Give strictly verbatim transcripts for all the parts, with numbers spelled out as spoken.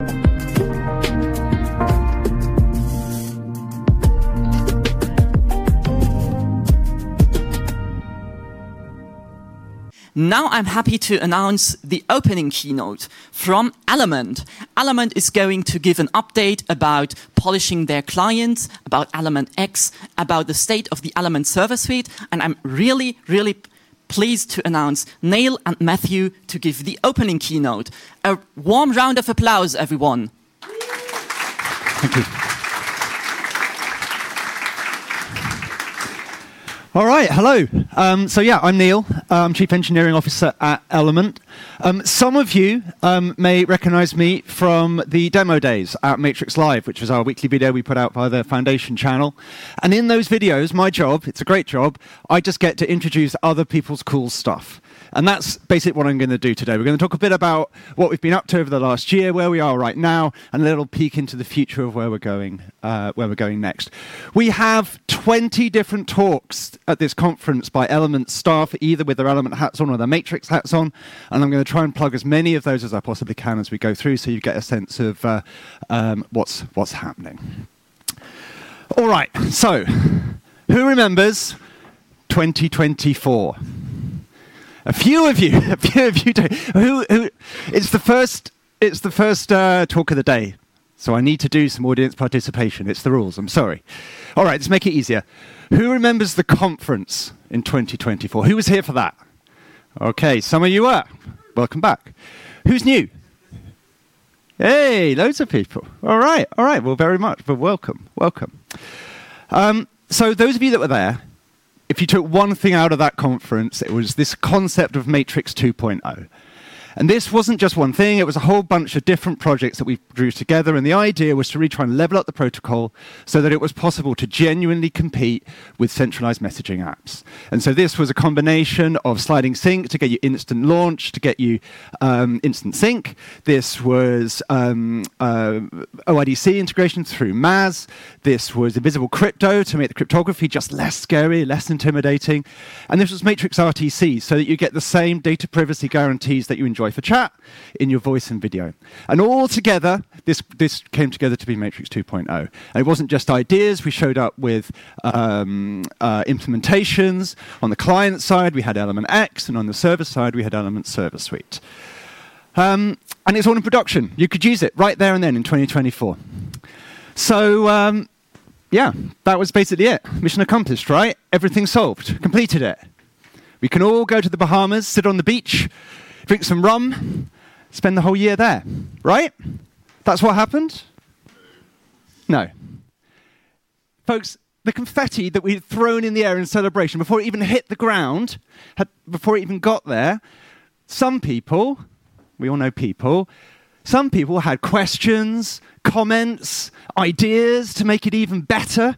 Now I'm happy to announce the opening keynote from Element. Element is going to give an update about polishing their clients, about Element X, about the state of the Element Server Suite, and I'm really, really pleased to announce Neil and Matthew to give the opening keynote. A warm round of applause, everyone. Thank you. All right, hello. Um, so yeah, I'm Neil. I'm Chief Engineering Officer at Element. Um, some of you um, may recognize me from the demo days at Matrix Live, which was our weekly video we put out via the Foundation channel. And in those videos, my job, it's a great job, I just get to introduce other people's cool stuff. And that's basically what I'm going to do today. We're going to talk a bit about what we've been up to over the last year, where we are right now, and a little peek into the future of where we're going, uh, where we're going next. We have twenty different talks at this conference by Element staff, either with their Element hats on or their Matrix hats on, and I'm going to try and plug as many of those as I possibly can as we go through, so you get a sense of uh, um, what's what's happening. All right. So, who remembers twenty twenty-four? A few of you, a few of you do. Who, who, it's the first, it's the first uh, talk of the day, so I need to do some audience participation. It's the rules, I'm sorry. All right, let's make it easier. Who remembers the conference in twenty twenty-four? Who was here for that? Okay, some of you were. Welcome back. Who's new? Hey, loads of people. All right, all right, well, very much, but welcome, welcome. Um, so those of you that were there, if you took one thing out of that conference, it was this concept of Matrix two point oh. And this wasn't just one thing, it was a whole bunch of different projects that we drew together, and the idea was to really try and level up the protocol so that it was possible to genuinely compete with centralized messaging apps. And so this was a combination of sliding sync to get you instant launch, to get you um, instant sync. This was um, uh, O I D C integration through M A S. This was invisible crypto to make the cryptography just less scary, less intimidating. And this was Matrix R T C, so that you get the same data privacy guarantees that you enjoy for chat in your voice and video. And all together, this, this came together to be Matrix two point oh. And it wasn't just ideas. We showed up with um, uh, implementations. On the client side, we had Element X, and on the server side, we had Element Server Suite. Um, and it's all in production. You could use it right there and then in twenty twenty-four. So, um, yeah, that was basically it. Mission accomplished, right? Everything solved. Completed it. We can all go to the Bahamas, sit on the beach, drink some rum, spend the whole year there, right? That's what happened? No. Folks, the confetti that we'd thrown in the air in celebration before it even hit the ground, had, before it even got there, some people, we all know people, some people had questions, comments, ideas to make it even better.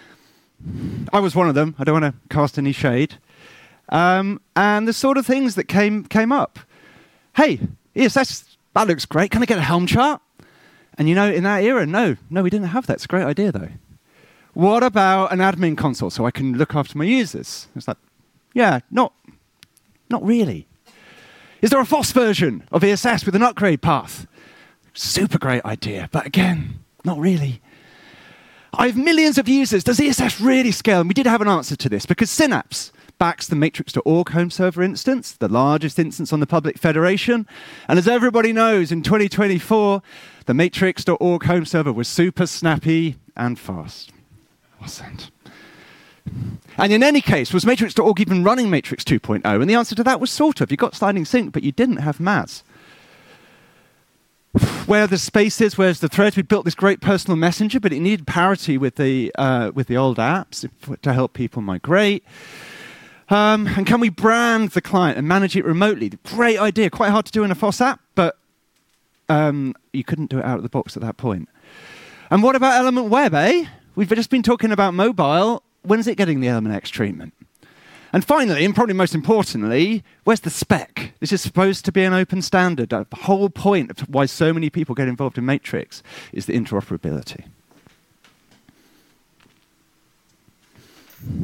I was one of them. I don't want to cast any shade. Um, and the sort of things that came came up. Hey, yes, that's, that looks great. Can I get a Helm chart? And you know, in that era, no, no, we didn't have that. It's a great idea, though. What about an admin console so I can look after my users? It's like, yeah, not, not really. Is there a F O S version of E S S with an upgrade path? Super great idea, but again, not really. I have millions of users. Does E S S really scale? And we did have an answer to this, because Synapse backs the matrix dot org home server instance, the largest instance on the public federation. And as everybody knows, in twenty twenty-four, the matrix dot org home server was super snappy and fast. Wasn't. And in any case, was matrix dot org even running Matrix two point oh? And the answer to that was sort of. You got sliding sync, but you didn't have M A S. Where are the spaces? Where's the threads? We built this great personal messenger, but it needed parity with the uh, with the old apps to help people migrate. Um, and can we brand the client and manage it remotely? Great idea. Quite hard to do in a F O S app, but um, you couldn't do it out of the box at that point. And what about Element Web, eh? We've just been talking about mobile. When's it getting the Element X treatment? And finally, and probably most importantly, where's the spec? This is supposed to be an open standard. The whole point of why so many people get involved in Matrix is the interoperability.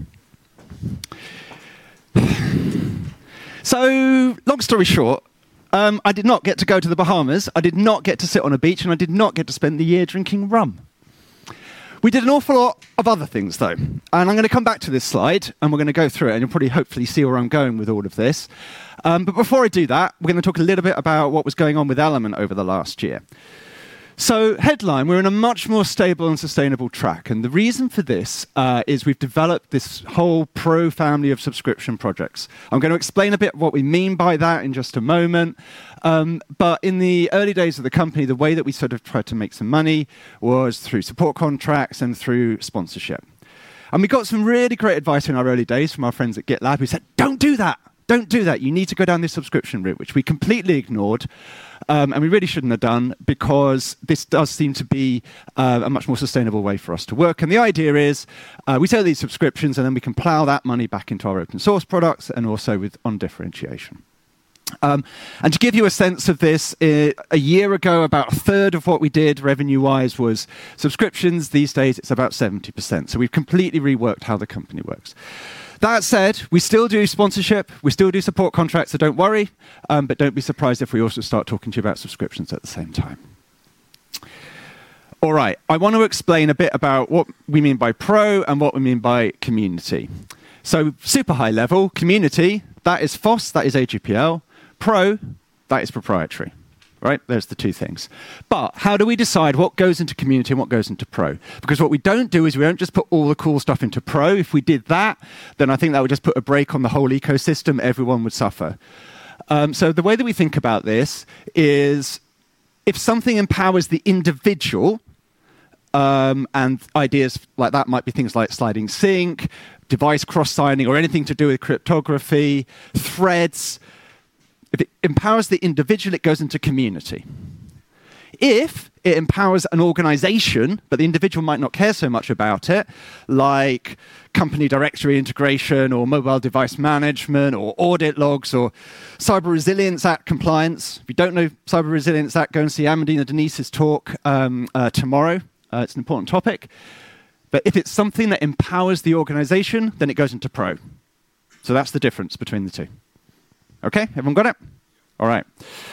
So, long story short, Um, I did not get to go to the Bahamas. I did not get to sit on a beach, and I did not get to spend the year drinking rum. We did an awful lot of other things, though. And I'm going to come back to this slide, and we're going to go through it, and you'll probably hopefully see where I'm going with all of this. Um, but before I do that, we're going to talk a little bit about what was going on with Element over the last year. So, headline, we're in a much more stable and sustainable track. And the reason for this uh, is we've developed this whole Pro family of subscription projects. I'm going to explain a bit what we mean by that in just a moment. Um, but in the early days of the company, the way that we sort of tried to make some money was through support contracts and through sponsorship. And we got some really great advice in our early days from our friends at GitLab who said, don't do that. Don't do that. You need to go down this subscription route, which we completely ignored. Um, and we really shouldn't have done, because this does seem to be uh, a much more sustainable way for us to work. And the idea is uh, we sell these subscriptions, and then we can plow that money back into our open source products and also with on differentiation. Um, and to give you a sense of this, uh, a year ago, about a third of what we did revenue-wise was subscriptions. These days, it's about seventy percent. So we've completely reworked how the company works. That said, we still do sponsorship, we still do support contracts, so don't worry, um, but don't be surprised if we also start talking to you about subscriptions at the same time. All right, I want to explain a bit about what we mean by Pro and what we mean by community. So super high level, community, that is F O S, that is A G P L. Pro, that is proprietary. Right? There's the two things. But how do we decide what goes into community and what goes into Pro? Because what we don't do is we don't just put all the cool stuff into Pro. If we did that, then I think that would just put a brake on the whole ecosystem. Everyone would suffer. Um, so the way that we think about this is if something empowers the individual, um, and ideas like that might be things like sliding sync, device cross-signing, or anything to do with cryptography, threads. If it empowers the individual, it goes into community. If it empowers an organization, but the individual might not care so much about it, like company directory integration or mobile device management or audit logs or Cyber Resilience Act compliance. If you don't know Cyber Resilience Act, go and see Amandine Denise's talk um, uh, tomorrow. Uh, it's an important topic. But if it's something that empowers the organization, then it goes into Pro. So that's the difference between the two. Okay, everyone got it? All right.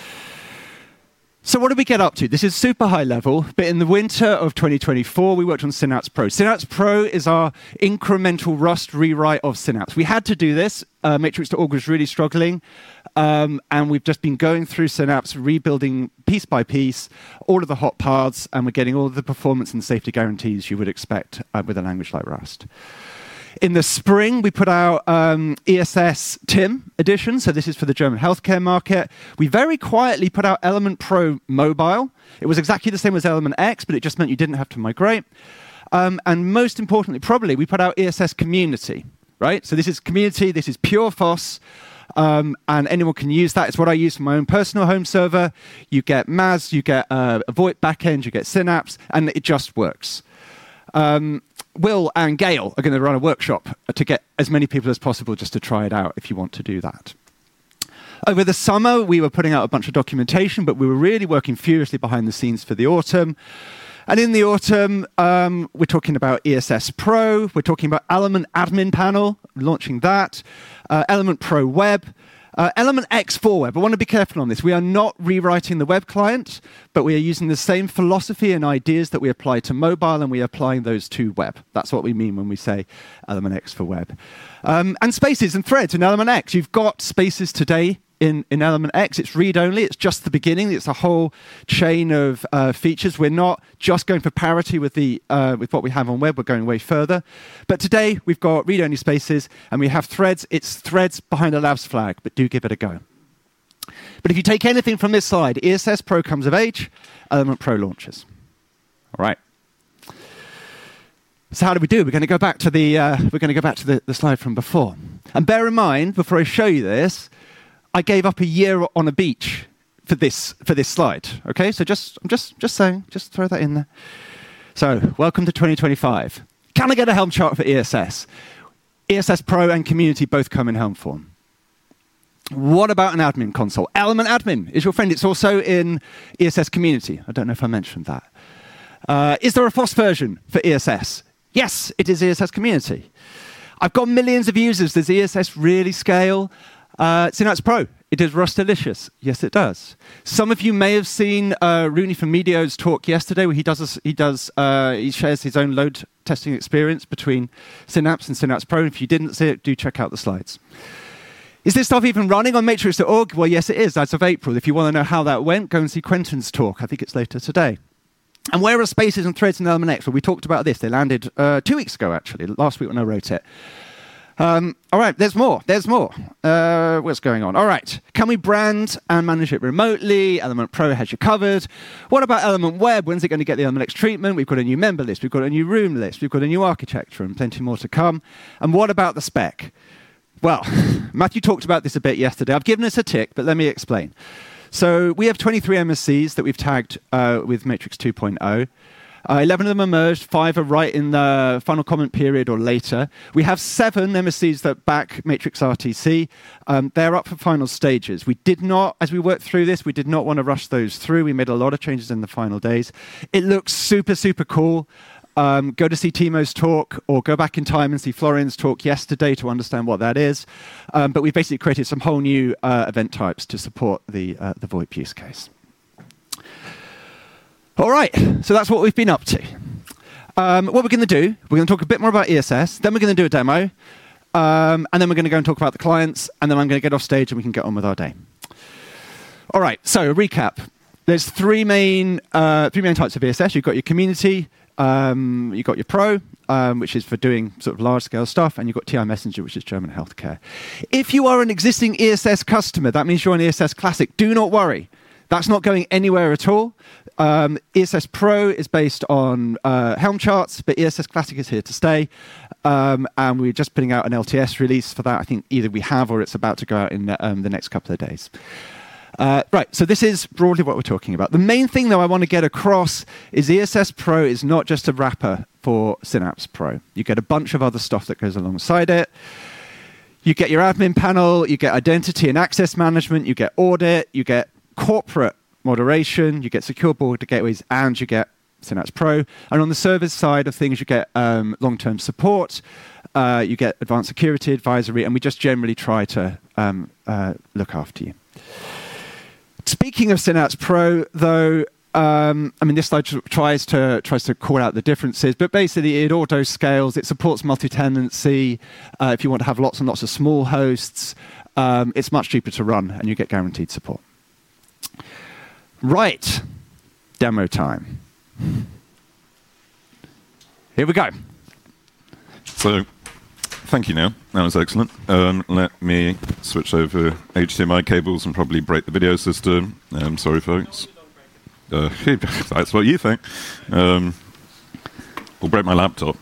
So what did we get up to? This is super high level, but in the winter of twenty twenty-four, we worked on Synapse Pro. Synapse Pro is our incremental Rust rewrite of Synapse. We had to do this. Uh, matrix dot org was really struggling, um, and we've just been going through Synapse, rebuilding piece by piece all of the hot paths, and we're getting all of the performance and safety guarantees you would expect uh, with a language like Rust. In the spring, we put out um, E S S T I M edition, so this is for the German healthcare market. We very quietly put out Element Pro Mobile. It was exactly the same as Element X, but it just meant you didn't have to migrate. Um, and most importantly, probably, we put out E S S Community, right? So this is community, this is pure F O S, um, and anyone can use that. It's what I use for my own personal home server. You get M A S, you get uh, a VoIP backend, you get Synapse, and it just works. Um, Will and Gail are going to run a workshop to get as many people as possible just to try it out if you want to do that. Over the summer, we were putting out a bunch of documentation, but we were really working furiously behind the scenes for the autumn. And in the autumn, um, we're talking about E S S Pro, we're talking about Element Admin Panel, launching that, uh, Element Pro Web, Uh, Element X for Web. I want to be careful on this. We are not rewriting the web client, but we are using the same philosophy and ideas that we apply to mobile, and we are applying those to web. That's what we mean when we say Element X for Web. Um, and spaces and threads in Element X. You've got spaces today in, in Element X. It's read-only. It's just the beginning. It's a whole chain of uh, features. We're not just going for parity with, the, uh, with what we have on web. We're going way further. But today, we've got read-only spaces, and we have threads. It's threads behind a labs flag, but do give it a go. But if you take anything from this slide, E S S Pro comes of age, Element Pro launches. All right. So how do we do? We're going to go back to the, uh, we're going to go back to the, the slide from before. And bear in mind, before I show you this, I gave up a year on a beach for this for this slide. Okay, so just I'm just just saying, just throw that in there. So welcome to twenty twenty-five. Can I get a Helm chart for E S S? E S S Pro and Community both come in Helm form. What about an admin console? Element Admin is your friend. It's also in E S S Community. I don't know if I mentioned that. Uh, is there a F O S version for E S S? Yes, it is E S S Community. I've got millions of users. Does E S S really scale? Uh, Synapse Pro It does Rustalicious. Yes, it does. Some of you may have seen uh, Rooney from Medio's talk yesterday, where he does a, he does uh, he shares his own load testing experience between Synapse and Synapse Pro. If you didn't see it, do check out the slides. Is this stuff even running on matrix dot org? Well, yes, it is, as of April. If you want to know how that went, go and see Quentin's talk. I think it's later today. And where are spaces and threads in Element X? Well, we talked about this. They landed uh, two weeks ago, actually, last week when I wrote it. Um, all right, there's more. There's more. Uh, what's going on? All right. Can we brand and manage it remotely? Element Pro has you covered. What about Element Web? When's it going to get the Element X treatment? We've got a new member list. We've got a new room list. We've got a new architecture and plenty more to come. And what about the spec? Well, Matthew talked about this a bit yesterday. I've given us a tick, but let me explain. So we have twenty-three M S Cs that we've tagged uh, with Matrix two point oh. Uh, eleven of them are merged, five are right in the final comment period or later. We have seven M S Cs that back Matrix R T C. Um, they're up for final stages. We did not, as we worked through this, we did not want to rush those through. We made a lot of changes in the final days. It looks super, super cool. Um, go to see Timo's talk or go back in time and see Florian's talk yesterday to understand what that is. Um, but we've basically created some whole new uh, event types to support the, uh, the VoIP use case. All right, so that's what we've been up to. Um, what we're going to do, we're going to talk a bit more about E S S, then we're going to do a demo, um, and then we're going to go and talk about the clients, and then I'm going to get off stage and we can get on with our day. All right, so a recap. There's three main, uh, three main types of E S S. You've got your community, um, you've got your pro, um, which is for doing sort of large-scale stuff, and you've got T I Messenger, which is German healthcare. If you are an existing E S S customer, that means you're on E S S Classic. Do not worry. That's not going anywhere at all. Um, E S S Pro is based on uh, Helm charts, but E S S Classic is here to stay. Um, and we're just putting out an L T S release for that. I think either we have or it's about to go out in the, um, the next couple of days. Uh, right, so this is broadly what we're talking about. The main thing, though, I want to get across is E S S Pro is not just a wrapper for Synapse Pro. You get a bunch of other stuff that goes alongside it. You get your admin panel, you get identity and access management, you get audit, you get corporate moderation, you get secure border gateways, and you get Synapse Pro. And on the service side of things, you get um, long-term support, uh, you get advanced security advisory, and we just generally try to um, uh, look after you. Speaking of Synapse Pro, though, um, I mean, this slide tries to tries to call out the differences, but basically it auto scales, it supports multi-tenancy. Uh, if you want to have lots and lots of small hosts, um, it's much cheaper to run, and you get guaranteed support. Right, demo time. Here we go. So, thank you, Neil. That was excellent. Um, let me switch over H D M I cables and probably break the video system. Um, sorry, folks. Uh, that's what you think. Um, we'll break my laptop.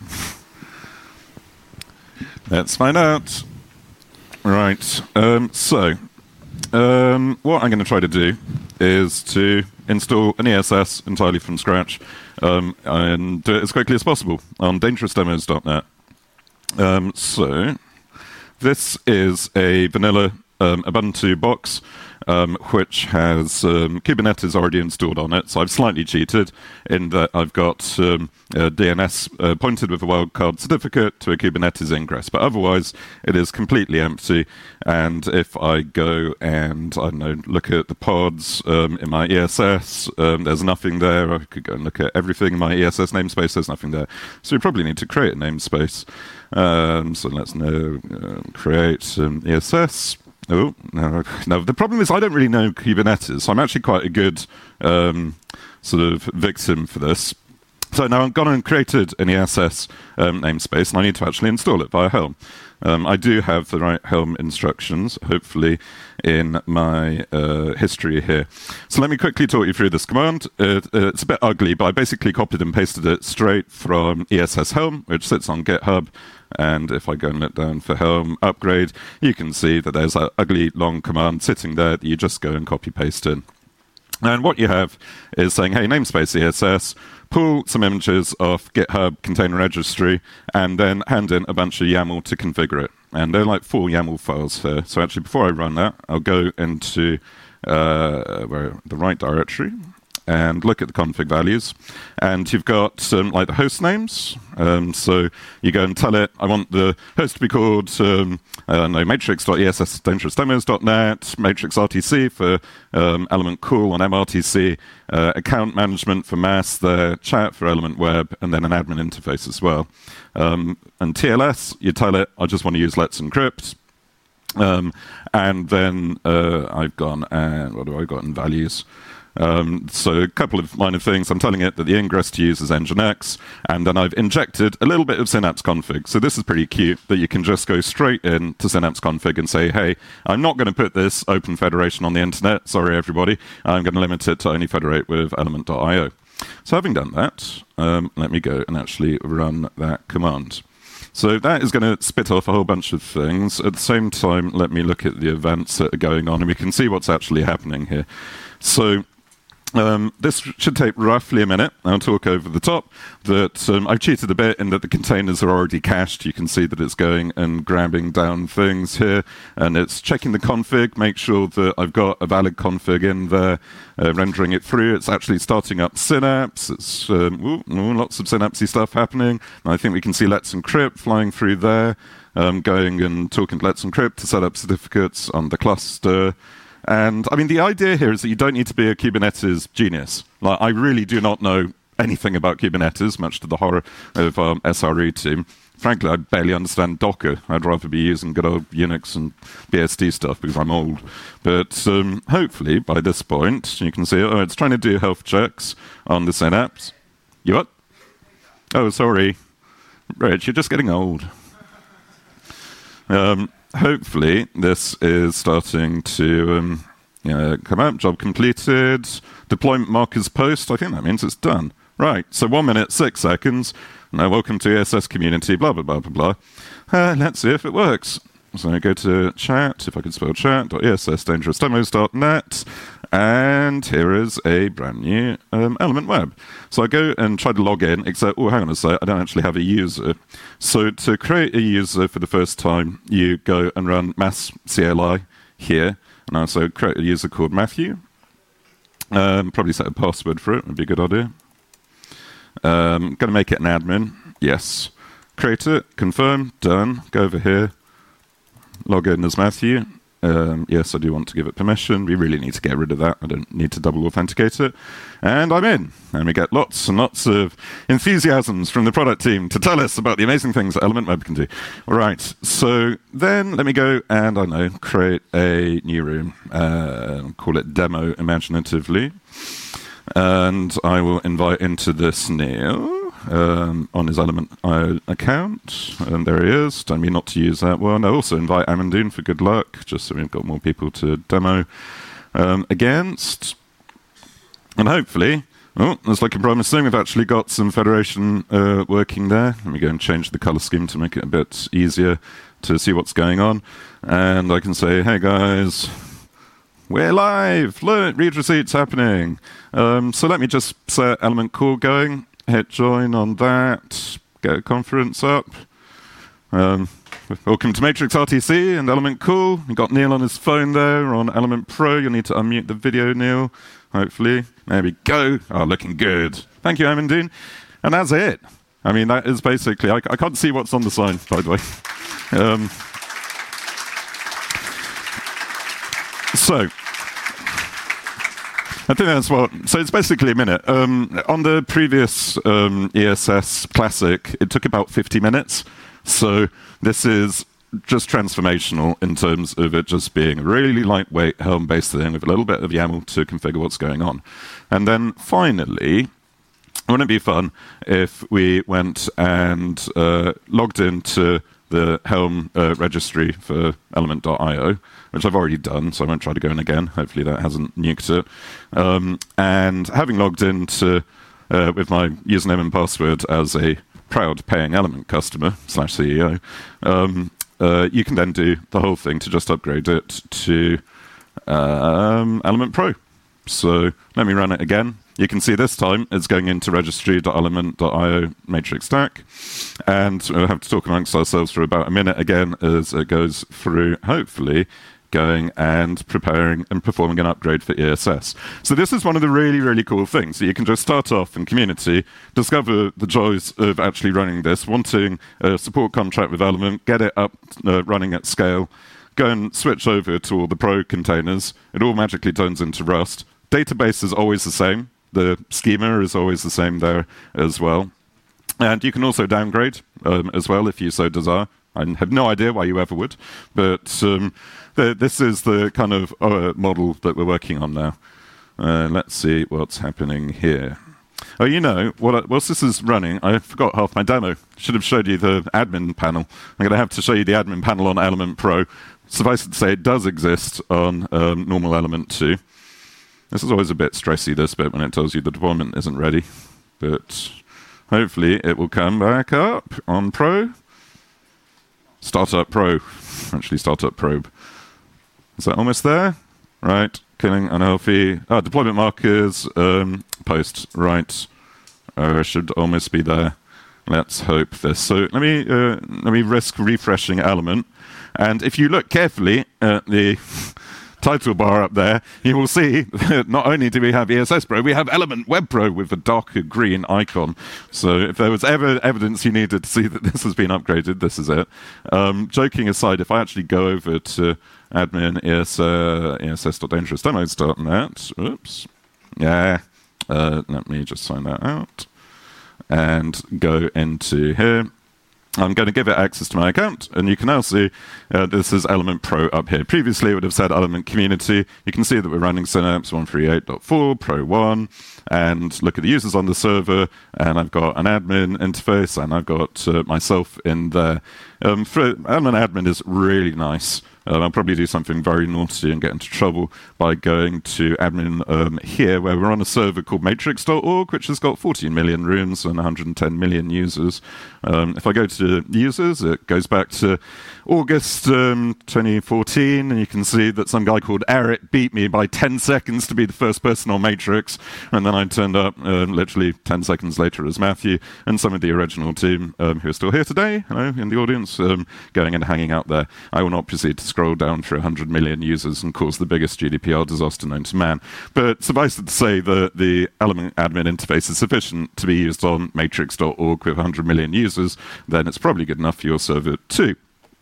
Let's find out. Right. Um, so, um, what I'm going to try to do is to install an E S S entirely from scratch um, and do it as quickly as possible on dangerous demos dot net. Um, so, this is a vanilla um, Ubuntu box, um, which has um, Kubernetes already installed on it. So I've slightly cheated in that I've got um, a D N S uh, pointed with a wildcard certificate to a Kubernetes ingress. But otherwise, it is completely empty. And if I go and, I don't know, look at the pods um, in my E S S, um, there's nothing there. I could go and look at everything in my E S S namespace, there's nothing there. So we probably need to create a namespace. Um, so let's know, uh, create um, E S S. Oh, no, no. The problem is I don't really know Kubernetes, so I'm actually quite a good um, sort of victim for this. So now I've gone and created an E S S um, namespace, and I need to actually install it via Helm. Um, I do have the right Helm instructions, hopefully, in my uh, history here. So let me quickly talk you through this command. It, it's a bit ugly, but I basically copied and pasted it straight from E S S Helm, which sits on GitHub. And if I go and look down for Helm upgrade, you can see that there's an ugly long command sitting there that you just go and copy paste in. And what you have is saying, hey, namespace E S S, pull some images off GitHub container registry, and then hand in a bunch of YAML to configure it. And they're like four YAML files here. So actually, before I run that, I'll go into uh, where, the right directory, and look at the config values. And you've got um, like the host names. Um, so you go and tell it, I want the host to be called um, uh, no, matrix dot E S S dangerous demos dot net, matrix R T C for um, Element Cool on M R T C, uh, account management for Mass, the chat for Element Web, and then an admin interface as well. Um, and T L S, you tell it, I just want to use Let's Encrypt. Um, and then uh, I've gone and what do I got in values? Um, so a couple of minor things. I'm telling it that the ingress to use is Nginx, and then I've injected a little bit of Synapse config. So this is pretty cute that you can just go straight in to Synapse config and say, hey, I'm not going to put this open federation on the internet. Sorry, everybody. I'm going to limit it to only federate with element dot I O. So having done that, um, let me go and actually run that command. So that is going to spit off a whole bunch of things. At the same time, let me look at the events that are going on, and we can see what's actually happening here. So Um, this should take roughly a minute. I'll talk over the top that um, I've cheated a bit in that the containers are already cached. You can see that it's going and grabbing down things here, and it's checking the config, make sure that I've got a valid config in there, uh, rendering it through. It's actually starting up Synapse. It's um, ooh, ooh, lots of Synapsey stuff happening. And I think we can see Let's Encrypt flying through there, um, going and talking to Let's Encrypt to set up certificates on the cluster. And, I mean, the idea here is that you don't need to be a Kubernetes genius. Like, I really do not know anything about Kubernetes, much to the horror of our S R E team. Frankly, I barely understand Docker. I'd rather be using good old Unix and B S D stuff because I'm old. But um, hopefully, by this point, you can see, oh, it's trying to do health checks on the Synapse. You what? Oh, sorry. Rich, you're just getting old. Um... Hopefully, this is starting to um, you know, come up. Job completed. Deployment markers post. I think that means it's done. Right. So one minute, six seconds. Now, welcome to E S S community, blah, blah, blah, blah, blah. Uh, let's see if it works. So I go to chat, if I can spell chat, .ess dangerous demos dot net. And here is a brand new um, Element Web. So I go and try to log in, except, oh, hang on a sec, I don't actually have a user. So to create a user for the first time, you go and run mass C L I here. And I also create a user called Matthew. Um, probably set a password for it, would be a good idea. Um, going to make it an admin, yes. Create it, confirm, done. Go over here, log in as Matthew. Um, yes, I do want to give it permission. We really need to get rid of that. I don't need to double authenticate it. And I'm in. And we get lots and lots of enthusiasms from the product team to tell us about the amazing things that Element Web can do. All right. So then let me go and, I know, create a new room. Uh, call it Demo imaginatively. And I will invite into this Neil. Um, on his Element I O account, and there he is. Don't mean not to use that one. I also invite Amandine for good luck, just so we've got more people to demo um, against. And hopefully, oh, that's looking promising. We've actually got some federation uh, working there. Let me go and change the color scheme to make it a bit easier to see what's going on. And I can say, hey guys, we're live. Look, read receipts happening. Um, so let me just set Element Cool going. Hit join on that, get a conference up. Um, welcome to Matrix R T C and Element Cool. You've got Neil on his phone there on Element Pro. You'll need to unmute the video, Neil, hopefully. There we go. Oh, looking good. Thank you, Amandine. And that's it. I mean, that is basically, I, I can't see what's on the sign, by the way. Um, so... I think that's what, so it's basically a minute. Um, on the previous um, E S S Classic, it took about fifty minutes. So this is just transformational in terms of it just being a really lightweight Helm-based thing with a little bit of YAML to configure what's going on. And then finally, wouldn't it be fun if we went and uh, logged into the Helm uh, registry for element dot I O, which I've already done, so I won't try to go in again. Hopefully that hasn't nuked it. Um, and having logged into uh, with my username and password as a proud paying Element customer slash C E O, um, uh, you can then do the whole thing to just upgrade it to um, Element Pro. So let me run it again. You can see this time it's going into registry dot element dot I O matrix stack. And we'll have to talk amongst ourselves for about a minute again as it goes through, hopefully, going and preparing and performing an upgrade for E S S. So this is one of the really, really cool things. So you can just start off in Community, discover the joys of actually running this, wanting a support contract with Element, get it up uh, running at scale, go and switch over to all the Pro containers. It all magically turns into Rust. Database is always the same. The schema is always the same there as well. And you can also downgrade um, as well if you so desire. I have no idea why you ever would, but um, the, this is the kind of uh, model that we're working on now. Uh, let's see what's happening here. Oh, you know, what, whilst this is running, I forgot half my demo. Should have showed you the admin panel. I'm going to have to show you the admin panel on Element Pro. Suffice it to say, it does exist on um, normal Element too. This is always a bit stressy, this bit, when it tells you the deployment isn't ready. But hopefully it will come back up on Pro. Startup Pro. Actually, Startup Probe. Is that almost there? Right. Killing unhealthy. Ah, deployment markers. Um, post. Right. Uh, should almost be there. Let's hope this. So let me uh, let me risk refreshing Element. And if you look carefully at the title bar up there, you will see that not only do we have E S S Pro, we have Element Web Pro with a darker green icon. So if there was ever evidence you needed to see that this has been upgraded, this is it. Um, joking aside, if I actually go over to admin E S, uh, E S S dot dangerous demos dot net, oops, yeah, uh, let me just sign that out and go into here. I'm going to give it access to my account, and you can now see uh, this is Element Pro up here. Previously, it would have said Element Community. You can see that we're running Synapse one thirty-eight point four, Pro one, and look at the users on the server, and I've got an admin interface, and I've got uh, myself in there. Um, for, Element Admin is really nice. Um, I'll probably do something very naughty and get into trouble by going to admin um, here, where we're on a server called matrix dot org, which has got fourteen million rooms and one hundred ten million users. Um, if I go to users, it goes back to August um, twenty fourteen, and you can see that some guy called Eric beat me by ten seconds to be the first person on Matrix, and then I turned up uh, literally ten seconds later as Matthew, and some of the original team um, who are still here today, hello, in the audience, um, going and hanging out there. I will not proceed to scroll down through one hundred million users and cause the biggest G D P R disaster known to man. But suffice it to say that the Element admin interface is sufficient to be used on matrix dot org with one hundred million users, then it's probably good enough for your server too.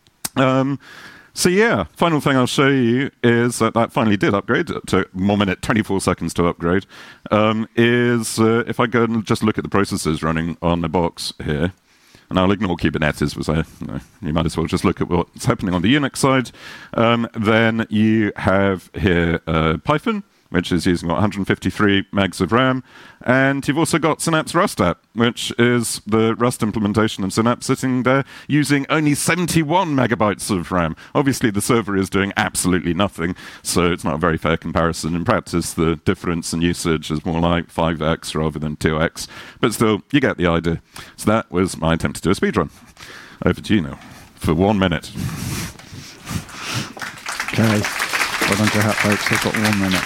Um, so yeah, final thing I'll show you is that that finally did upgrade. It took one minute, twenty-four seconds to upgrade. Um, is uh, if I go and just look at the processes running on the box here, and I'll ignore Kubernetes, because I, you know, you might as well just look at what's happening on the Unix side. Um, then you have here uh, Python, which is using what, one hundred fifty-three megs of RAM. And you've also got Synapse Rust app, which is the Rust implementation of Synapse sitting there using only seventy-one megabytes of RAM. Obviously, the server is doing absolutely nothing, so it's not a very fair comparison. In practice, the difference in usage is more like five x rather than two x. But still, you get the idea. So that was my attempt to do a speedrun. Over to you now, for one minute. Okay. Well done to your hat, folks. I've got one minute.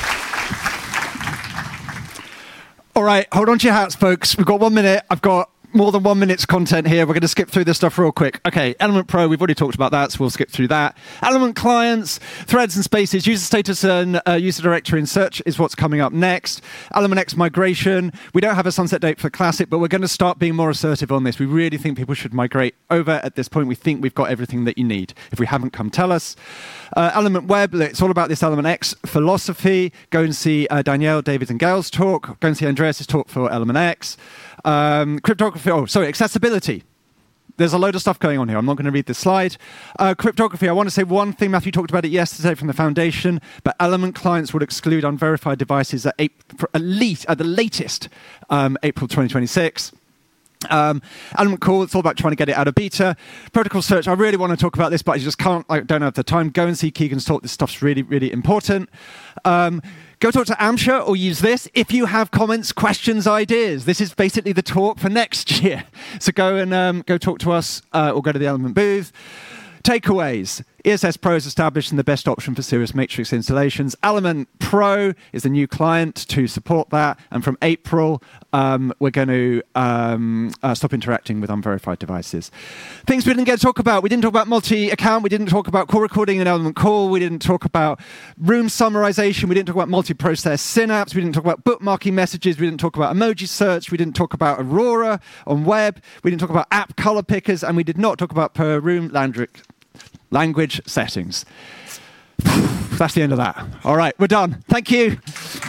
All right, hold on to your hats, folks. We've got one minute. I've got more than one minute's content here. We're going to skip through this stuff real quick. Okay, Element Pro, we've already talked about that, so we'll skip through that. Element clients, threads and spaces, user status and uh, user directory and search is what's coming up next. Element X migration. We don't have a sunset date for Classic, but we're going to start being more assertive on this. We really think people should migrate over at this point. We think we've got everything that you need. If we haven't, come tell us. Uh, Element Web, it's all about this Element X philosophy. Go and see uh, Danielle, David and Gail's talk. Go and see Andreas' talk for Element X. Um, cryptography, oh, sorry, accessibility. There's a load of stuff going on here. I'm not going to read this slide. Uh, cryptography, I want to say one thing. Matthew talked about it yesterday from the foundation, but Element clients would exclude unverified devices at, eight, at least, at the latest, um, April twenty twenty-six. Um, Element Core, it's all about trying to get it out of beta. Protocol search, I really want to talk about this, but I just can't, I don't have the time. Go and see Keegan's talk. This stuff's really, really important. Um, go talk to Amsha or use this if you have comments, questions, ideas. This is basically the talk for next year. So go and um, go talk to us uh, or go to the Element booth. Takeaways. E S S Pro is established and the best option for serious Matrix installations. Element Pro is a new client to support that. And from April, um, we're going to um, uh, stop interacting with unverified devices. Things we didn't get to talk about. We didn't talk about multi-account. We didn't talk about call recording and Element Call. We didn't talk about room summarization. We didn't talk about multi-process synapse. We didn't talk about bookmarking messages. We didn't talk about emoji search. We didn't talk about Aurora on web. We didn't talk about app color pickers. And we did not talk about per room language language settings. That's the end of that. All right, we're done. Thank you.